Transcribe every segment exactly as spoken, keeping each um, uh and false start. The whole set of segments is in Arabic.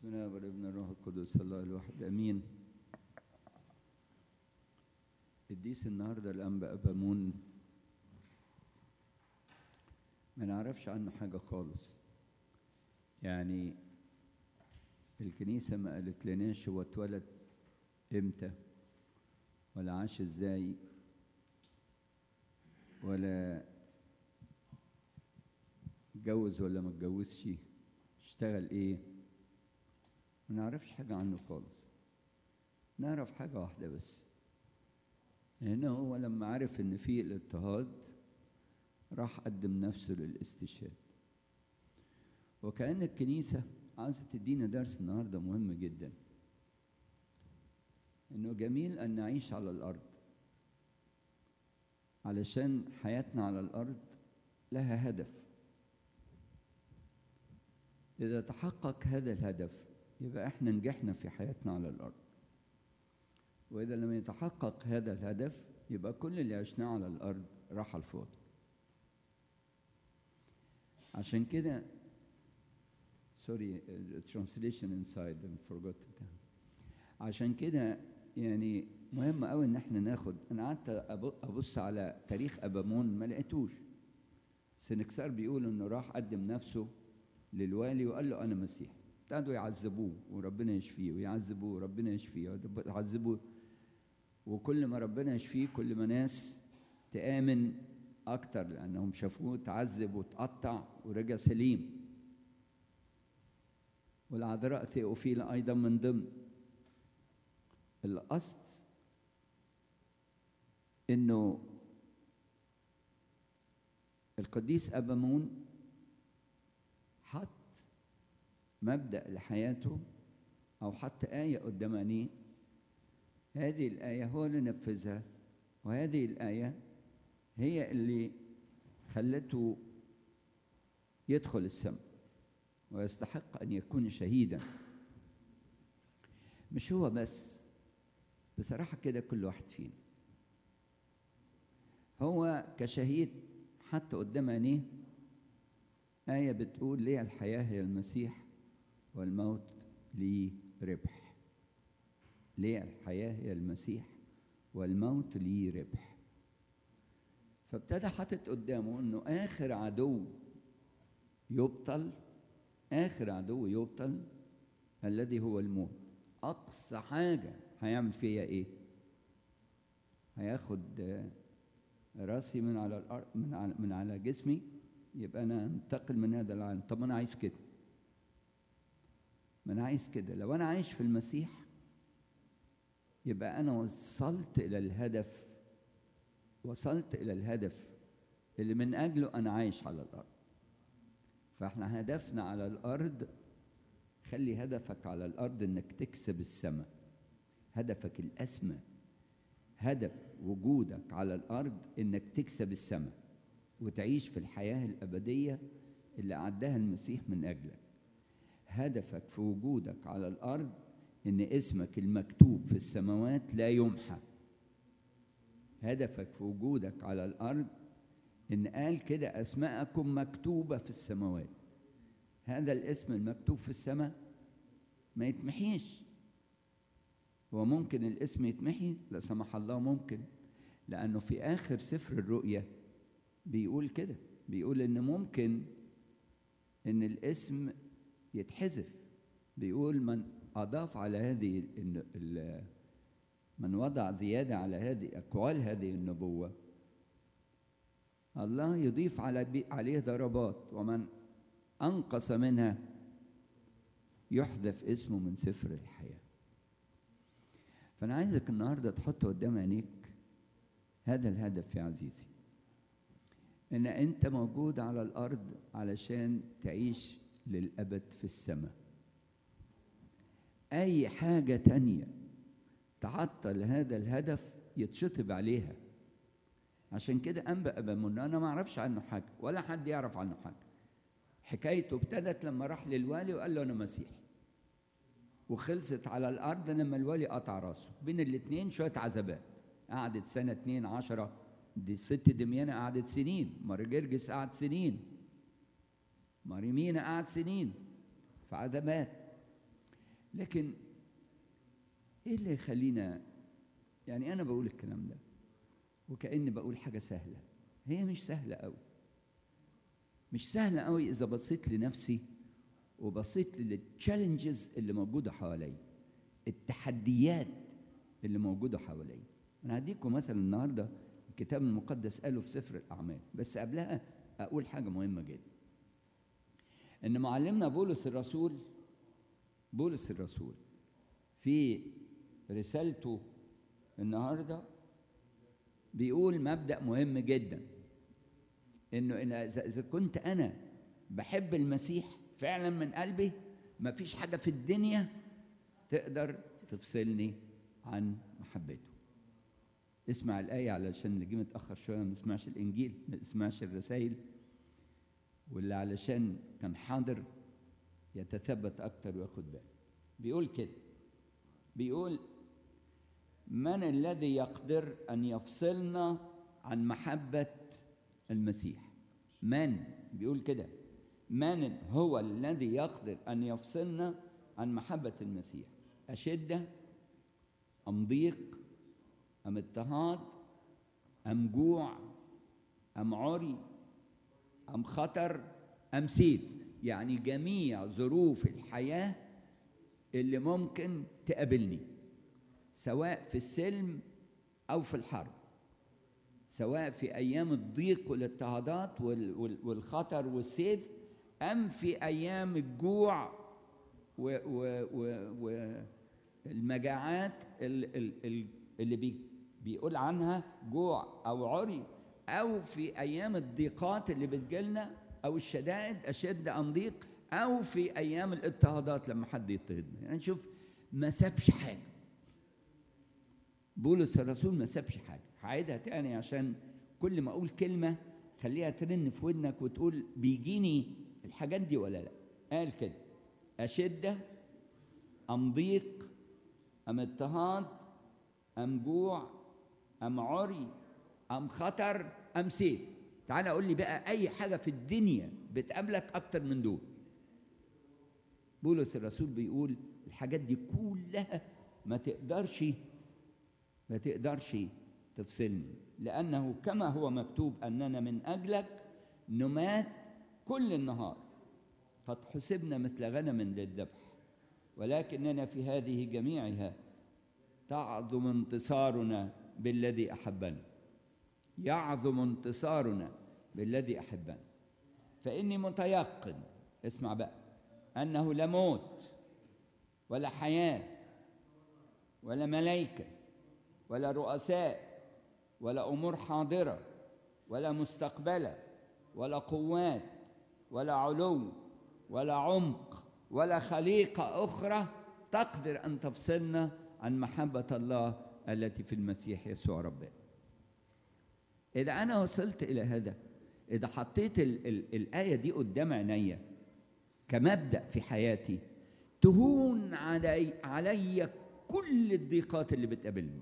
بسم الله والابن الروح القدس الله الواحد امين. قديس النهارده الانبا ابامون ما نعرفش عنه حاجه خالص، يعني الكنيسه ما قالت لناش هو اتولد امتى ولا عاش ازاي ولا اتجوز ولا ما اتجوزش، اشتغل ايه، ما نعرفش حاجه عنه خالص. نعرف حاجه واحده بس، هنا هو لما عرف ان في الاضطهاد راح قدم نفسه للاستشهاد. وكأن الكنيسة عايزة تدينا درس النهارده مهم جدا، انه جميل ان نعيش على الارض علشان حياتنا على الارض لها هدف. اذا تحقق هذا الهدف يبقى احنا نجحنا في حياتنا على الارض، واذا لم يتحقق هذا الهدف يبقى كل اللي عشناه على الارض راح على الفاضي. عشان كده سوري translation inside I forgot it. عشان كده يعني مهم قوي ان احنا ناخد، انا قعدت ابص على تاريخ ابامون ما لقيتوش. سنكسار بيقول انه راح قدم نفسه للوالي وقال له انا مسيح. ابتدوا يعذبوه وربنا يشفيه، ويعذبوه وربنا يشفيه، يعذبوه، وكل ما ربنا يشفيه كل ما ناس تآمن اكتر لانهم شافوه تعذب وتقطع ورجع سليم. والعذراء ثيوفيلا ايضا من ضمن. القصد انه القديس ابامون حط مبدأ لحياته او حط آية قدام عينيه، هذه الآية هو اللي نفذها، وهذه الآية هي اللي خلته يدخل السماء ويستحق أن يكون شهيدا. مش هو بس، بصراحة كده كل واحد فينا هو كشهيد حتى قدام عينيه آية بتقول ليه الحياة هي المسيح والموت لي ربح. ليه الحياة هي المسيح والموت لي ربح. فابتدى حاطط قدامه انه اخر عدو يبطل، اخر عدو يبطل الذي هو الموت. اقصى حاجه هيعمل فيها ايه؟ هياخد راسي من على الارض، من على من على جسمي، يبقى انا انتقل من هذا العالم. طب انا عايز كده، ما انا عايز كده. لو انا عايش في المسيح يبقى انا وصلت الى الهدف، وصلت الى الهدف اللي من اجله انا عايش على الارض. فاحنا هدفنا على الارض، خلي هدفك على الارض انك تكسب السماء. هدفك الاسمى، هدف وجودك على الارض انك تكسب السماء وتعيش في الحياه الابديه اللي اعدها المسيح من اجلك. هدفك في وجودك على الارض ان اسمك المكتوب في السماوات لا يمحى. هدفك في وجودك على الارض ان قال كده اسماءكم مكتوبه في السماوات. هذا الاسم المكتوب في السماء ما يتمحيش. هو ممكن الاسم يتمحي؟ لا سمح الله ممكن، لانه في اخر سفر الرؤيا بيقول كده، بيقول ان ممكن ان الاسم يتحذف. بيقول من اضاف على هذه من وضع زياده على هذه اقوال هذه النبوه الله يضيف على عليه ضربات، ومن انقص منها يحذف اسمه من سفر الحياه. فانا عايزك النهارده تحط قدام عينيك هذا الهدف يا عزيزي، ان انت موجود على الارض علشان تعيش للابد في السماء. اي حاجه تانيه تعطل هذا الهدف يتشطب عليها. عشان كده انبأ ابامون انا ما اعرفش عنه حاجه ولا حد يعرف عنه حاجه. حكايته ابتدت لما راح للوالي وقال له انا مسيح، وخلصت على الارض لما الوالي قطع راسه. بين الاثنين شويه عذابات، قعدت سنه اتنين عشرة. دي الست دميانه قعدت سنين، ماري جرجس قعد سنين، ماري مينا قعد سنين في عذابات. لكن ايه اللي يخلينا، يعني انا بقول الكلام ده وكأني بقول حاجه سهله، هي مش سهله قوي، مش سهله قوي اذا بصيت لنفسي وبصيت للتشالنجز اللي موجوده حواليا، التحديات اللي موجوده حواليا. انا هديكم مثلا النهارده الكتاب المقدس قاله في سفر الاعمال، بس قبلها اقول حاجه مهمه جدا، ان معلمنا بولس الرسول بولس الرسول في رسالته النهارده بيقول مبدأ مهم جدا، انه إن اذا كنت انا بحب المسيح فعلا من قلبي، ما فيش حاجه في الدنيا تقدر تفصلني عن محبته. اسمع الآية علشان اللي جه متأخر شوية ما يسمعش الإنجيل، ما يسمعش الرسائل، واللي علشان كان حاضر يتثبت أكتر وياخد باله. بيقول كده، بيقول من الذي يقدر أن يفصلنا عن محبة المسيح؟ من بيقول كده، من هو الذي يقدر أن يفصلنا عن محبة المسيح؟ أشدة أم ضيق أم اضطهاد أم جوع أم عري أم خطر أم سيف؟ يعني جميع ظروف الحياة اللي ممكن تقابلني، سواء في السلم أو في الحرب، سواء في أيام الضيق والاضطهادات والخطر والسيف، أم في أيام الجوع والمجاعات اللي بي بيقول عنها جوع أو عري، أو في أيام الضيقات اللي بتجيلنا، أو الشدائد أشد أم ضيق، أو في أيام الاضطهادات لما حد يضطهدنا. يعني نشوف ما سابش حاجة، بولس الرسول ما سابش حاجة. هعيدها تاني عشان كل ما أقول كلمة خليها ترن في ودنك وتقول بيجيني الحاجات دي ولا لا. قال كده، أشدة أم ضيق أم اضطهاد أم جوع أم عري أم خطر أم سيف. تعال أقول لي بقى أي حاجة في الدنيا بتقابلك أكتر من دول. بولس الرسول بيقول الحاجات دي كلها ما تقدرش ما تقدرش تفصلني، لأنه كما هو مكتوب أننا من أجلك نمات كل النهار، قد حسبنا مثل غنم للذبح، ولكننا في هذه جميعها تعظم انتصارنا بالذي أحبنا. يعظم انتصارنا بالذي أحبنا، فإني متيقن، اسمع بقى، أنه لا موت ولا حياة ولا ملائكة ولا رؤساء ولا أمور حاضرة ولا مستقبلة ولا قوات ولا علو ولا عمق ولا خليقة أخرى تقدر أن تفصلنا عن محبة الله التي في المسيح يسوع ربنا. إذا أنا وصلت إلى هذا، إذا حطيت ال ال الآية دي قدام عينيا كمبدأ في حياتي، تهون علي, علي كل الضيقات اللي بتقابلني،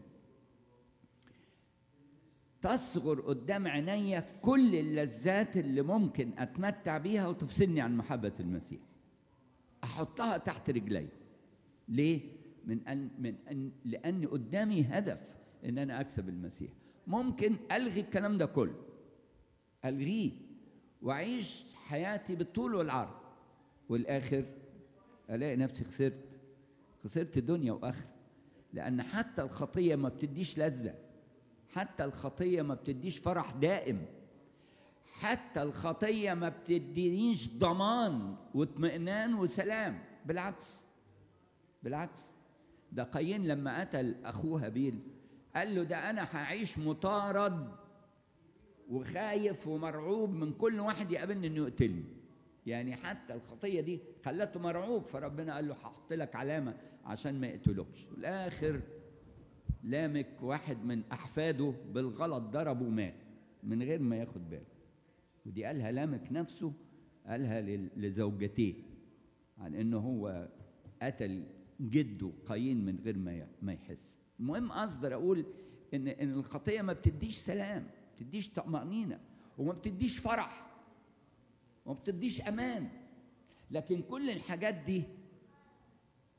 تصغر قدام عينيا كل اللذات اللي ممكن أتمتع بيها وتفصلني عن محبة المسيح، أحطها تحت رجلي. ليه؟ من أن من أن لأن قدامي هدف إن أنا أكسب المسيح. ممكن ألغي الكلام ده كله، ألغيه وأعيش حياتي بالطول والعرض، والآخر ألاقي نفسي خسرت خسرت دنيا وآخر. لأن حتى الخطية ما بتديش لذة، حتى الخطية ما بتديش فرح دائم، حتى الخطية ما بتدينيش ضمان واطمئنان وسلام. بالعكس بالعكس ده قايين لما قتل أخوه هابيل قال له ده أنا هعيش مطارد وخايف ومرعوب من كل واحد يقابلني إنه يقتلني. يعني حتى الخطية دي خلته مرعوب، فربنا قال له هحط لك علامة عشان ما يقتلوكش. والآخر لامك واحد من أحفاده بالغلط ضربه ومات من غير ما ياخد باله. ودي قالها لامك نفسه، قالها لزوجتيه عن إنه هو قتل جده قايين من غير ما ما يحس. المهم أقدر أقول إن إن الخطية ما بتديش سلام، ما بتديش طمأنينة، وما بتديش فرح، وما بتديش أمان. لكن كل الحاجات دي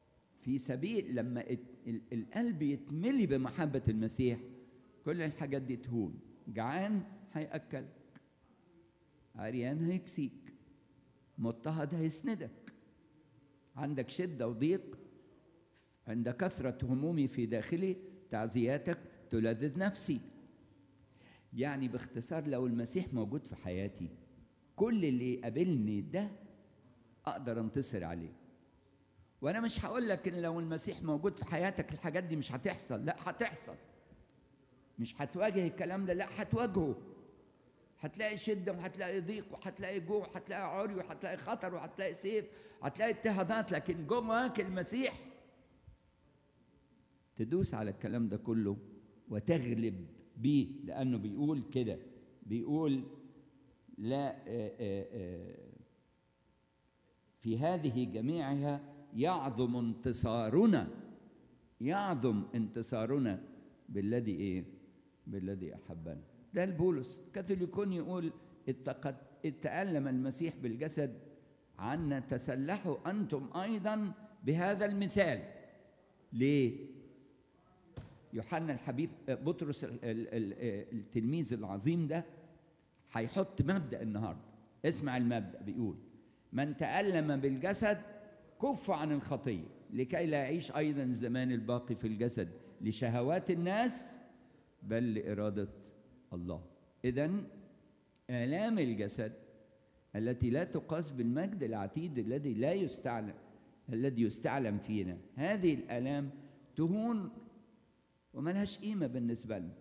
في سبيل لما القلب يتملي بمحبة المسيح كل الحاجات دي تهون. جعان هيأكلك، عريان هيكسيك، مضطهد هيسندك، عندك شدة وضيق، عند كثرة همومي في داخلي تعزياتك تلذذ نفسي. يعني باختصار لو المسيح موجود في حياتي كل اللي يقابلني ده أقدر أنتصر عليه. وأنا مش هقول لك إن لو المسيح موجود في حياتك الحاجات دي مش هتحصل، لا هتحصل. مش هتواجه الكلام ده، لا هتواجهه. هتلاقي شدة وهتلاقي ضيق وهتلاقي جوع وهتلاقي عري وهتلاقي خطر وهتلاقي سيف، هتلاقي اضطهادات، لكن جواك المسيح تدوس على الكلام ده كله وتغلب بيه، لأنه بيقول كده، بيقول لا آآ آآ في هذه جميعها يعظم انتصارنا، يعظم انتصارنا بالذي ايه؟ بالذي أحبنا. ده البولس كاثوليكون يقول اتقد اتألم المسيح بالجسد عنا تسلحوا أنتم أيضا بهذا المثال. ليه؟ يوحنا الحبيب بطرس التلميذ العظيم ده هيحط مبدأ النهارده. اسمع المبدأ، بيقول من تألم بالجسد كف عن الخطية لكي لا يعيش أيضا الزمان الباقي في الجسد لشهوات الناس بل لإرادة الله. إذن آلام الجسد التي لا تقاس بالمجد العتيد الذي لا يستعلم الذي يستعلم فينا، هذه الآلام تهون وملهاش قيمة بالنسبة لنا.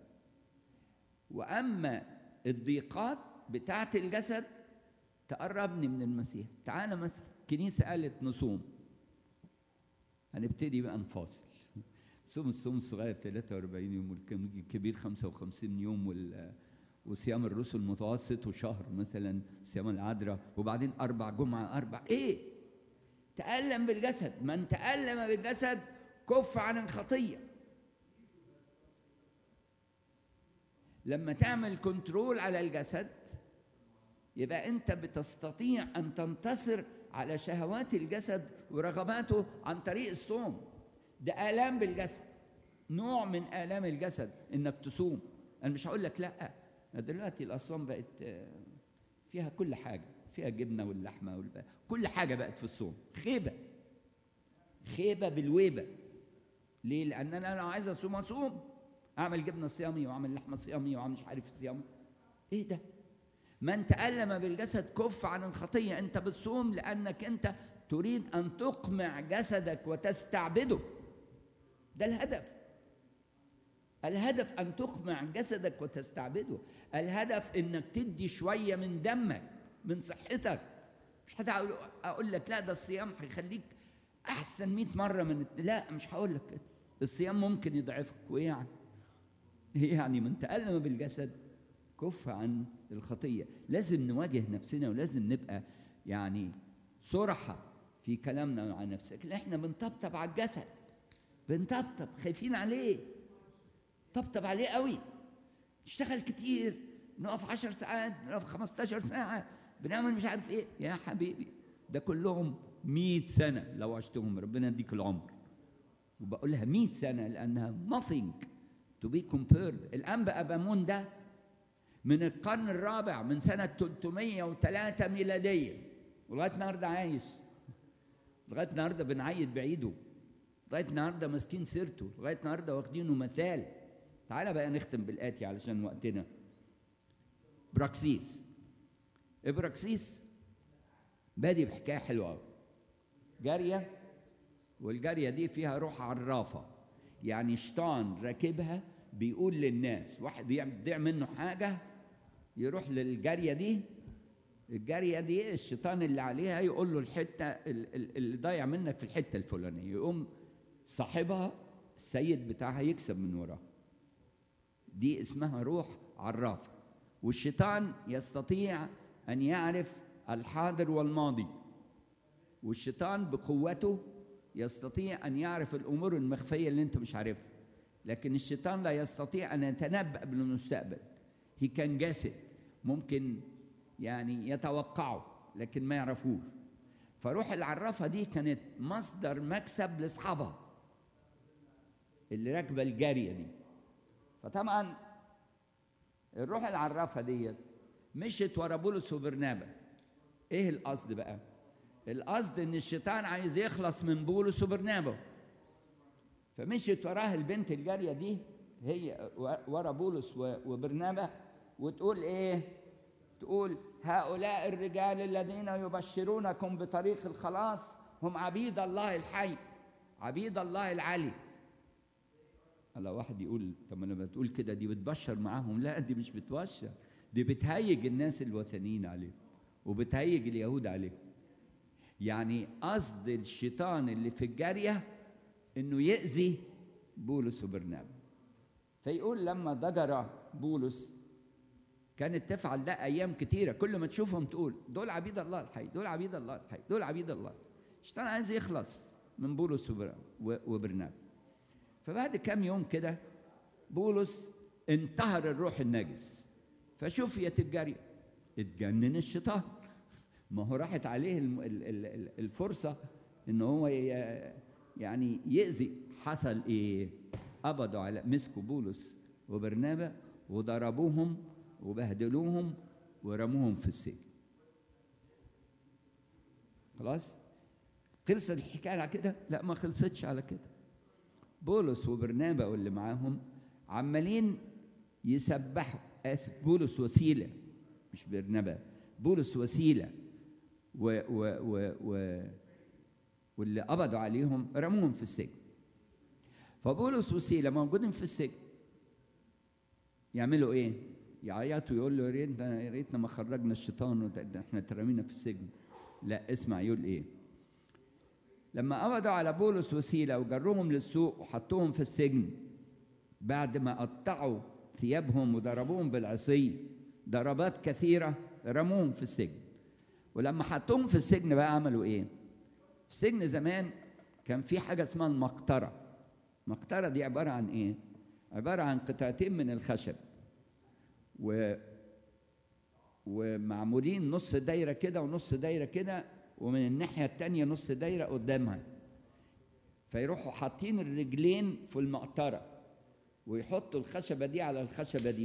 وأما الضيقات بتاعة الجسد تقربني من المسيح. تعالى مثلا كنيسة قالت نصوم، هنبتدي بقى نفاصل. صوم الصوم الصغير ثلاثة وأربعين يوم والكبير خمسة وخمسين يوم وال وصيام الرسل متوسط وشهر مثلا صيام العذراء، وبعدين أربع جمعة أربع إيه؟ تألم بالجسد. من تألم بالجسد كف عن الخطية. لما تعمل كنترول على الجسد يبقى أنت بتستطيع أن تنتصر على شهوات الجسد ورغباته عن طريق الصوم. ده آلام بالجسد، نوع من آلام الجسد إنك تصوم. أنا مش هقول لك لأ، دلوقتي الأصوام بقت فيها كل حاجة، فيها جبنة واللحمة والبقى. كل حاجة بقت في الصوم. خيبة خيبة بالويبة. ليه؟ لأن أنا لو عايز أصوم أصوم، أعمل جبنة صيامي وأعمل لحمة صيامي وأعمل مش عارف صيامي. إيه ده؟ من تألم بالجسد كف عن الخطية. أنت بتصوم لأنك أنت تريد أن تقمع جسدك وتستعبده. ده الهدف. الهدف أن تقمع جسدك وتستعبده. الهدف أنك تدي شوية من دمك من صحتك. مش هتقول أقول لك لا ده الصيام هيخليك أحسن مئة مرة من، لا مش هقول لك كده. الصيام ممكن يضعفك. وإيه يعني؟ إيه يعني من تألم بالجسد كف عن الخطية. لازم نواجه نفسنا ولازم نبقى يعني صرحة في كلامنا عن نفسك. احنا بنطبطب على الجسد، بنطبطب خايفين عليه، طبطب عليه قوي. نشتغل كتير، نقف عشر ساعات، نقف خمستاشر ساعة، بنعمل مش عارف ايه. يا حبيبي ده كلهم مئة سنة لو عشتهم، ربنا يديك العمر. وبقولها مئة سنة لأنها nothing to be compared. الأنبا أبامون ده من القرن الرابع، من سنة ثلاثمائة وثلاثة ميلادية، ولغاية النهارده عايش، لغاية النهارده بنعيد بعيده، لغاية النهارده ماسكين سيرته، لغاية النهارده واخدينه مثال. تعالى بقى نختم بالآتي علشان وقتنا. براكسيس. إبراكسيس بادي بحكاية حلوة أوي. جارية، والجارية دي فيها روح عرافة، يعني شيطان راكبها بيقول للناس، واحد يضيع منه حاجة يروح للجارية دي، الجارية دي الشيطان اللي عليها يقول له الحتة اللي ضايع منك في الحتة الفلانية، يقوم صاحبها السيد بتاعها يكسب من وراها. دي اسمها روح عرافة. والشيطان يستطيع أن يعرف الحاضر والماضي، والشيطان بقوته يستطيع أن يعرف الأمور المخفية اللي أنت مش عارفها، لكن الشيطان لا يستطيع أن يتنبأ بالمستقبل. he can guess it، ممكن يعني يتوقعه لكن ما يعرفوش. فروح العرافة دي كانت مصدر مكسب لأصحابها اللي راكبة الجارية دي. فطبعا الروح العرافة دي مشت ورا بولس وبرنابا. ايه القصد بقى؟ القصد ان الشيطان عايز يخلص من بولس وبرنابا، فمشت وراها البنت الجارية دي هي ورا بولس وبرنابا، وتقول ايه؟ تقول هؤلاء الرجال الذين يبشرونكم بطريق الخلاص هم عبيد الله الحي، عبيد الله العلي. الله واحد يقول طب لما بتقول كده دي بتبشر معاهم؟ لا، دي مش بتبشر، دي بتهيج الناس الوثنيين عليهم وبتهيج اليهود عليهم. يعني قصد الشيطان اللي في الجارية انه يأذي بولس وبرنابا. فيقول لما ضجر بولس كانت تفعل ده ايام كتيره، كل ما تشوفهم تقول دول عبيد الله الحي، دول عبيد الله الحي، دول عبيد الله. الشيطان عايز يخلص من بولس وبرنابا. فبعد كام يوم كده بولس انتهر الروح النجس فشفيت الجارية، اتجنن الشيطان، ما هو راحت عليه الفرصة ان هو يعني يأذي. حصل ايه؟ قبضوا على مسكوا بولس وبرنابا وضربوهم وبهدلوهم ورموهم في السجن. خلاص خلصت الحكايه على كده؟ لا، ما خلصتش على كده. بولس وبرنابا واللي معاهم عمالين يسبحوا، اسف بولس وسيله مش برنابا، بولس وسيله و و و و واللي قبضوا عليهم رموهم في السجن. فبولس وسيله موجودين في السجن يعملوا ايه؟ يعيطوا يقول له يا ريتنا يا ريتنا ما خرجنا الشيطان واحنا ترمينا في السجن. لا، اسمع يقول ايه. لما قبضوا على بولس وسيلة وجروهم للسوق وحطوهم في السجن، بعد ما قطعوا ثيابهم وضربوهم بالعصي ضربات كثيرة، رموهم في السجن. ولما حطوهم في السجن بقى عملوا ايه؟ في السجن زمان كان في حاجة اسمها المقطرة. المقطرة دي عبارة عن ايه؟ عبارة عن قطعتين من الخشب و ومعمولين نص دايرة كده ونص دايرة كده، ومن الناحية التانية نص دايرة قدامها. فيروحوا حاطين الرجلين في المقطرة ويحطوا الخشبة دي على الخشبة دي،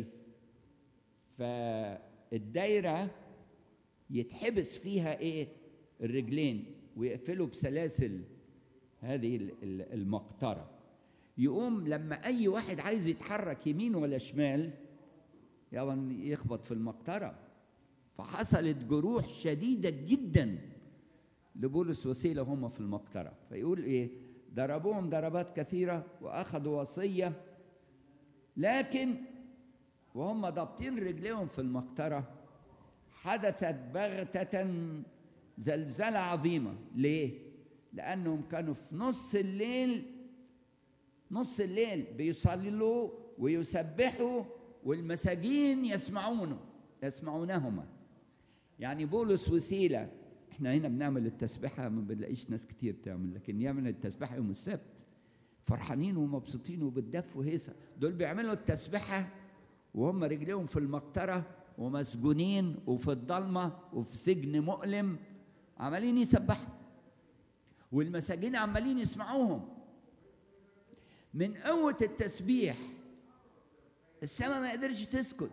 فالدايرة يتحبس فيها ايه؟ الرجلين، ويقفلوا بسلاسل هذه المقطرة. يقوم لما أي واحد عايز يتحرك يمين ولا شمال يعني يخبط في المقطرة. فحصلت جروح شديدة جدا لبولس وسيلة هم في المقطرة. فيقول ايه؟ ضربوهم ضربات كثيرة وأخذوا وصية، لكن وهم ضابطين رجليهم في المقطرة حدثت بغتة زلزلة عظيمة. ليه؟ لأنهم كانوا في نص الليل نص الليل بيصلوا ويسبحوا والمساجين يسمعونه يسمعونهما. يعني بولس وسيلة، احنا هنا بنعمل التسبيحة ما بنلاقيش ناس كتير تعمل، لكن يعمل التسبيحة يوم السبت فرحانين ومبسوطين وبالدف وهيصة. دول بيعملوا التسبيحة وهم رجليهم في المقطرة ومسجونين وفي الضلمة وفي سجن مؤلم، عمالين يسبحوا والمساجين عمالين يسمعوهم. من قوة التسبيح السماء ما قدرش تسكت،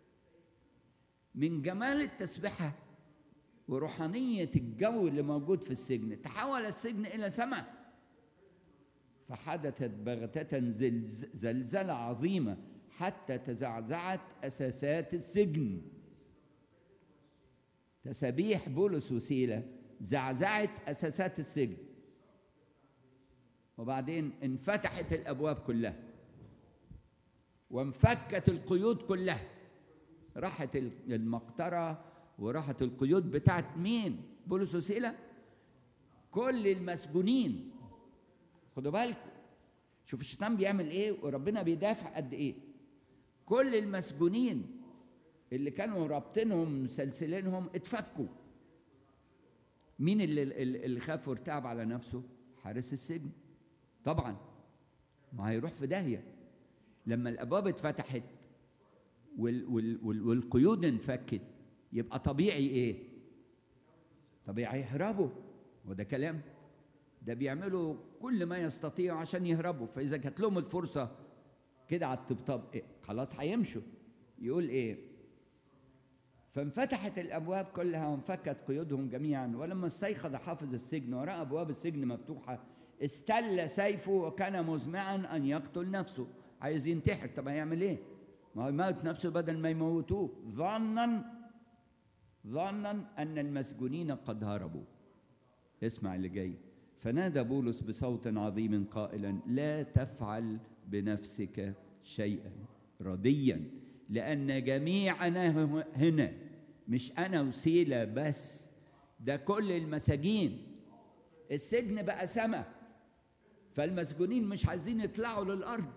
من جمال التسبيحة وروحانية الجو اللي موجود في السجن تحول السجن إلى سماء. فحدثت بغتة زلزلة عظيمة حتى تزعزعت أساسات السجن. تسابيح بولس وسيلة زعزعت أساسات السجن، وبعدين انفتحت الأبواب كلها وانفكت القيود كلها. راحت المقطرة وراحت القيود بتاعت مين؟ بولس وسيلة. كل المسجونين، خدوا بالكم شوف الشيطان بيعمل ايه وربنا بيدافع قد ايه. كل المسجونين اللي كانوا رابطينهم مسلسلينهم اتفكوا. مين اللي, اللي خاف وارتعب على نفسه؟ حارس السجن طبعا، ما هيروح في داهية. لما الابواب اتفتحت وال وال وال والقيود انفكت، يبقى طبيعي ايه؟ طبيعي يهربوا. وده كلام، ده بيعملوا كل ما يستطيعوا عشان يهربوا، فإذا جات لهم الفرصة كده على الطبطاب إيه؟ خلاص هيمشوا. يقول إيه؟ فانفتحت الأبواب كلها وانفكت قيودهم جميعا، ولما استيقظ حافظ السجن ورأى أبواب السجن مفتوحة استل سيفه وكان مزمعا أن يقتل نفسه. عايز ينتحر. طب هيعمل إيه؟ ما هو يموت نفسه بدل ما يموتوه، ظنا ظنا أن المسجونين قد هربوا. اسمع اللي جاي. فنادى بولس بصوت عظيم قائلا لا تفعل بنفسك شيئا رديا، لأن جميعنا هنا، مش أنا وسيلة بس، ده كل المساجين. السجن بقى سما، فالمسجونين مش عايزين يطلعوا للأرض.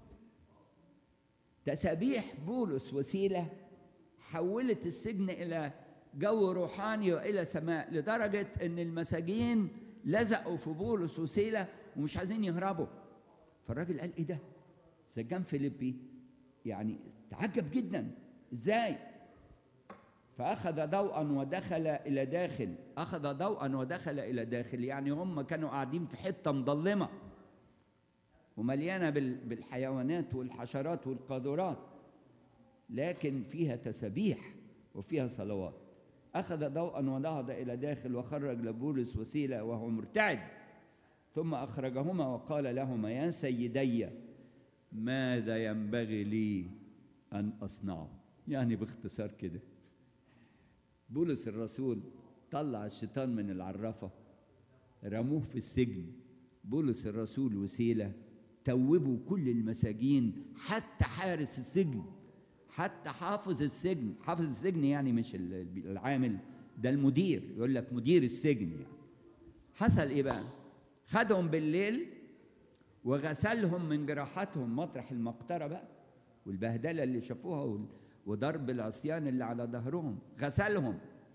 تسابيح بولس وسيلة حولت السجن إلى جو روحاني وإلى سماء، لدرجة أن المساجين لزقوا في بولس وسيلة ومش عايزين يهربوا. فالراجل قال إيه ده؟ سجان فيليبي يعني تعجب جدا إزاي؟ فأخذ ضوءا ودخل إلى داخل. أخذ ضوءا ودخل إلى داخل يعني هم كانوا قاعدين في حتة مظلمة ومليانة بالحيوانات والحشرات والقاذورات، لكن فيها تسابيح وفيها صلوات. أخذ ضوءا ونهض إلى داخل وخرج لبولس وسيلة وهو مرتعد، ثم أخرجهما وقال لهما يا سيدي ماذا ينبغي لي أن أصنعه؟ يعني باختصار كده بولس الرسول طلع الشيطان من العرافة، رموه في السجن. بولس الرسول وسيلة توبوا كل المساجين، حتى حارس السجن، حتى حافظ السجن. حافظ السجن يعني مش العامل، ده المدير، يقول لك مدير السجن يعني. حصل ايه بقى؟ خدهم بالليل وغسلهم من جراحاتهم، مطرح المقطرة بقى والبهدلة اللي شافوها وضرب العصيان اللي على ظهرهم، غسلهم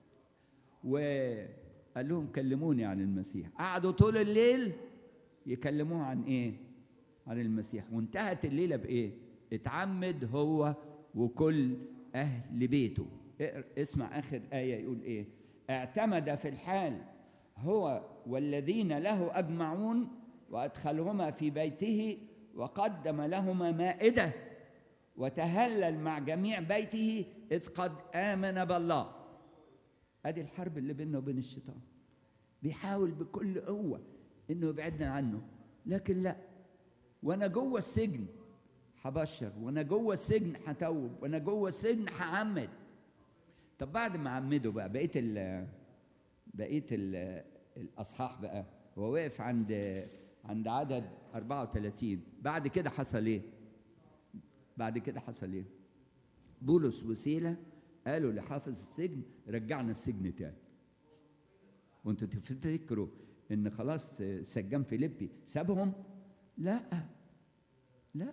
وقال لهم كلموني عن المسيح. قعدوا طول الليل يكلموه عن ايه؟ عن المسيح. وانتهت الليلة بايه؟ اتعمد هو وكل أهل بيته. اسمع آخر آية يقول إيه؟ اعتمد في الحال هو والذين له أجمعون وأدخلهما في بيته وقدم لهما مائدة وتهلل مع جميع بيته إذ قد آمن بالله. هذه الحرب اللي بيننا وبين الشيطان، بيحاول بكل قوة إنه يبعدنا عنه، لكن لا، وأنا جوه السجن هبشر، وانا جوه السجن هتوب، وانا جوه السجن هعمد. طب بعد ما عمدوا بقى بقيه ال بقيه ال الاصحاح بقى، هو واقف عند عند عدد أربعة وثلاثين. بعد كده حصل ايه؟ بعد كده حصل ايه؟ بولس وسيلة قالوا لحافظ السجن رجعنا السجن تاني. وانتوا تفتكروا ان خلاص سجان فيليبي سابهم؟ لا لا،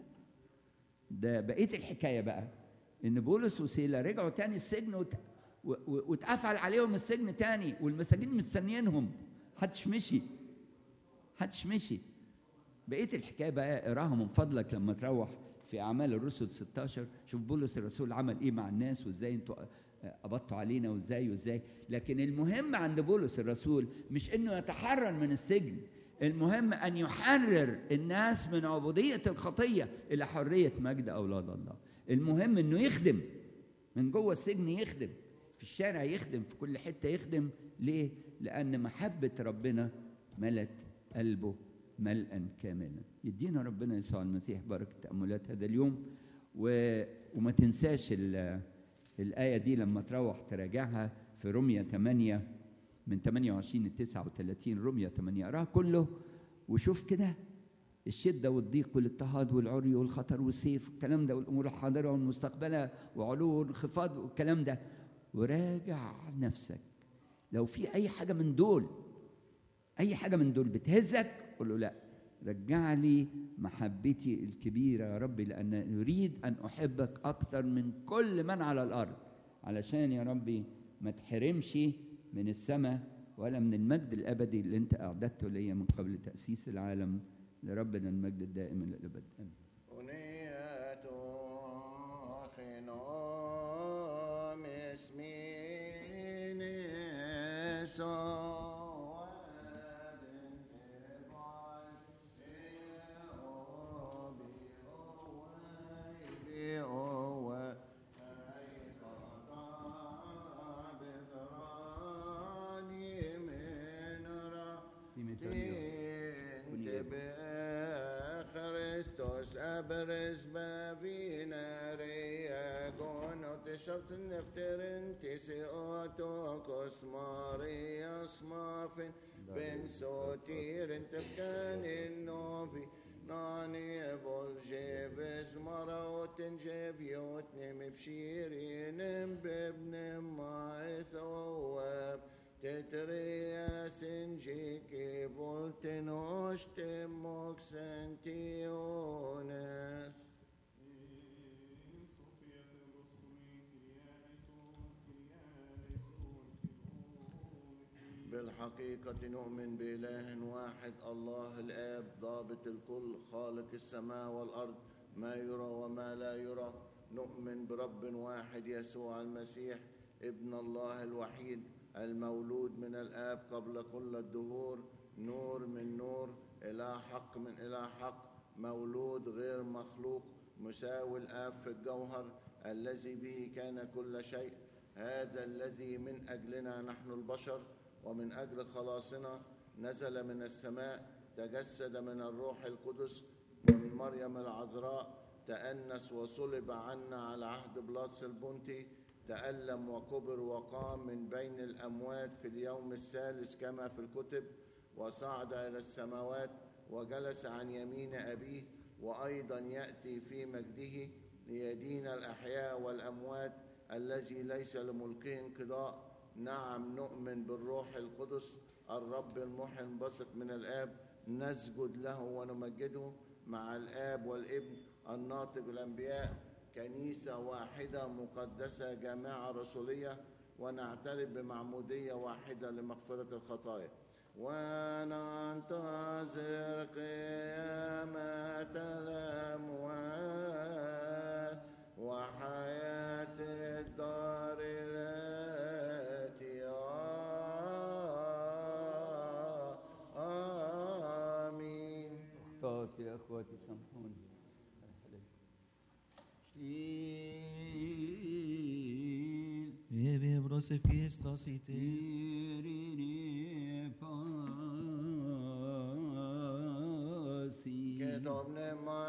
ده بقية الحكاية بقى إن بولس وسيلة رجعوا تاني السجن وت... و... و... واتقفل عليهم السجن تاني، والمساجين مستنيينهم، محدش مشي محدش مشي. بقية الحكاية بقى اقراها من فضلك لما تروح في أعمال الرسل ستاشر، شوف بولس الرسول عمل إيه مع الناس وإزاي أنتوا قبضتوا علينا وإزاي وإزاي. لكن المهم عند بولس الرسول مش إنه يتحرر من السجن، المهم أن يحرر الناس من عبودية الخطية إلى حرية مجد أولاد الله. المهم أنه يخدم من جوه السجن، يخدم في الشارع، يخدم في كل حتة، يخدم. ليه؟ لأن محبة ربنا ملت قلبه ملئا كاملا. يدينا ربنا يسوع المسيح بركة تأملات هذا اليوم. و... وما تنساش الآية دي لما تروح تراجعها في رمية ثمانية من ثمانية وعشرين ل تسعة وثلاثين. رمية ثمانية اقراها كله وشوف كده الشدة والضيق والاضطهاد والعري والخطر والسيف والكلام ده، والأمور الحاضرة والمستقبلة وعلو والانخفاض والكلام ده، وراجع نفسك. لو في أي حاجة من دول أي حاجة من دول بتهزك، قول له لا، رجع لي محبتي الكبيرة يا ربي، لأن أريد أن أحبك أكثر من كل من على الأرض، علشان يا ربي ما تحرمش من السماء ولا من المجد الأبدي اللي أنت أعددته لي من قبل تأسيس العالم. لربنا المجد الدائم إلى الأبد. آمين. خنوم اسمين سوى. برز بافينا رياغون وتشفت النفترن تسي أوتوكوس ماريا سمافن بن سوتير انتفكان النوفي ناني فولجيفز مراوت جيفيوت نم بشيرين بابن ما ثواب تتريا سنجيكي فولتنوش تموك سنتيونس بالحقيقة نؤمن بإله واحد الله الآب ضابط الكل خالق السماء والأرض ما يرى وما لا يرى نؤمن برب واحد يسوع المسيح ابن الله الوحيد المولود من الآب قبل كل الدهور نور من نور إله حق من إله حق مولود غير مخلوق مساوي الآب في الجوهر الذي به كان كل شيء هذا الذي من أجلنا نحن البشر ومن أجل خلاصنا نزل من السماء تجسد من الروح القدس ومن مريم العذراء تأنس وصلب عنا على عهد بلاطس البنطي تألم وكبر وقام من بين الأموات في اليوم الثالث كما في الكتب وصعد إلى السماوات وجلس عن يمين أبيه وأيضا يأتي في مجده ليدين الأحياء والأموات الذي ليس لملكه انقضاء نعم نؤمن بالروح القدس الرب المحن بثق من الآب نسجد له ونمجده مع الآب والابن الناطق الأنبياء كنيسة واحدة مقدسة جامعة رسولية ونعترف بمعمودية واحدة لمغفرة الخطايا وننتظر قيامة الأموات وحياة الدار التي آمين. أخطأت يا أخواتي سامحوني. Vive brose Christos ite. Irine pasi. Che domne